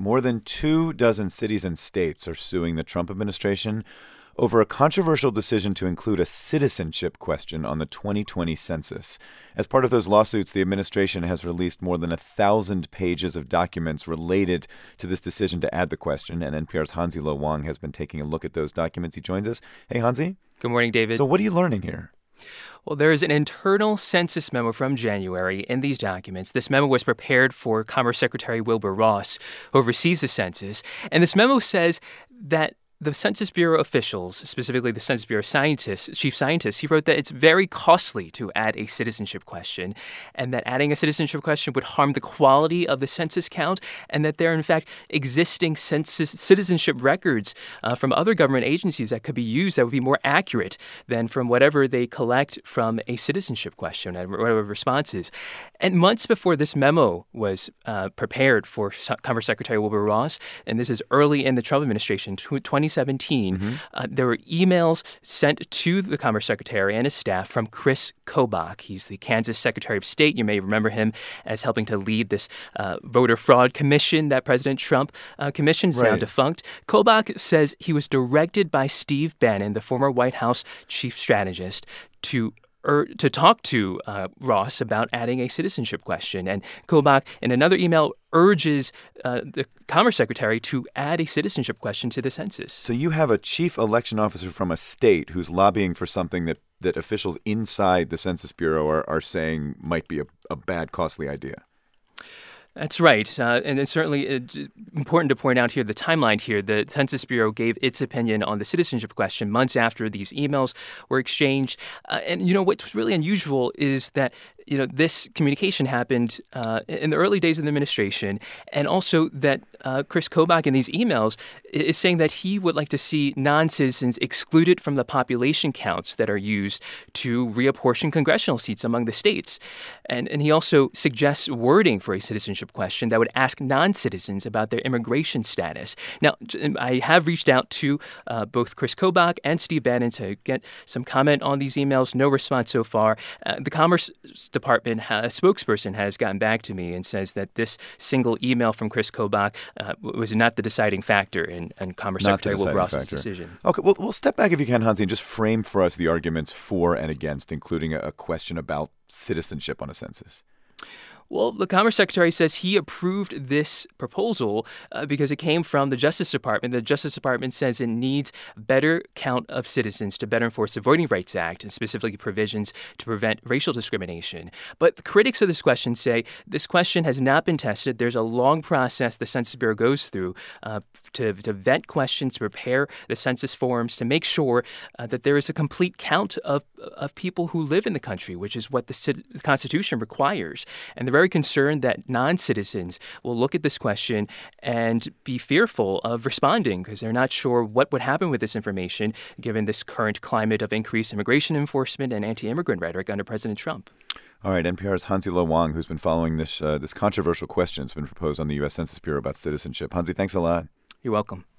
More than 24 cities and states are suing the Trump administration over a controversial decision to include a citizenship question on the 2020 census. As part of those lawsuits, the administration has released more than 1,000 pages of documents related to this decision to add the question, and NPR's Hansi Lo Wang has been taking a look at those documents. He joins us. Hey, Hansi. Good morning, David. So what are you learning here? Well, there is an internal census memo from January in these documents. This memo was prepared for Commerce Secretary Wilbur Ross, who oversees the census. And this memo says that the Census Bureau officials, specifically the Census Bureau chief scientist, he wrote that it's very costly to add a citizenship question, and that adding a citizenship question would harm the quality of the census count, and that there are, in fact, existing citizenship records from other government agencies that could be used that would be more accurate than from whatever they collect from a citizenship question and whatever responses. And months before this memo was prepared for Commerce Secretary Wilbur Ross, and this is early in the Trump administration, 2017, there were emails sent to the Commerce Secretary and his staff from Chris Kobach. He's the Kansas Secretary of State. You may remember him as helping to lead this voter fraud commission that President Trump commissioned, now defunct. Kobach says he was directed by Steve Bannon, the former White House chief strategist, to talk to Ross about adding a citizenship question. And Kobach, in another email, urges the Commerce Secretary to add a citizenship question to the census. So you have a chief election officer from a state who's lobbying for something that officials inside the Census Bureau are saying might be a bad, costly idea. That's right. And it's certainly important to point out here the timeline here. The Census Bureau gave its opinion on the citizenship question months after these emails were exchanged. And, what's really unusual is that, this communication happened in the early days of the administration, and also that Chris Kobach in these emails is saying that he would like to see non-citizens excluded from the population counts that are used to reapportion congressional seats among the states. And he also suggests wording for a citizenship question that would ask non-citizens about their immigration status. Now, I have reached out to both Chris Kobach and Steve Bannon to get some comment on these emails. No response so far. The Commerce Department spokesperson has gotten back to me and says that this single email from Chris Kobach was not the deciding factor in Commerce Secretary Wilbur Ross's decision. Okay, well, we'll step back if you can, Hansi, and just frame for us the arguments for and against, including a question about citizenship on a census. Well, the Commerce Secretary says he approved this proposal because it came from the Justice Department. The Justice Department says it needs better count of citizens to better enforce the Voting Rights Act, and specifically provisions to prevent racial discrimination. But the critics of this question say this question has not been tested. There's a long process the Census Bureau goes through to vet questions, to prepare the census forms, to make sure that there is a complete count of people who live in the country, which is what the Constitution requires. And they're very concerned that non-citizens will look at this question and be fearful of responding because they're not sure what would happen with this information given this current climate of increased immigration enforcement and anti-immigrant rhetoric under President Trump. All right, NPR's Hansi Lo Wang, who's been following this controversial question that's been proposed on the U.S. Census Bureau about citizenship. Hansi, thanks a lot. You're welcome.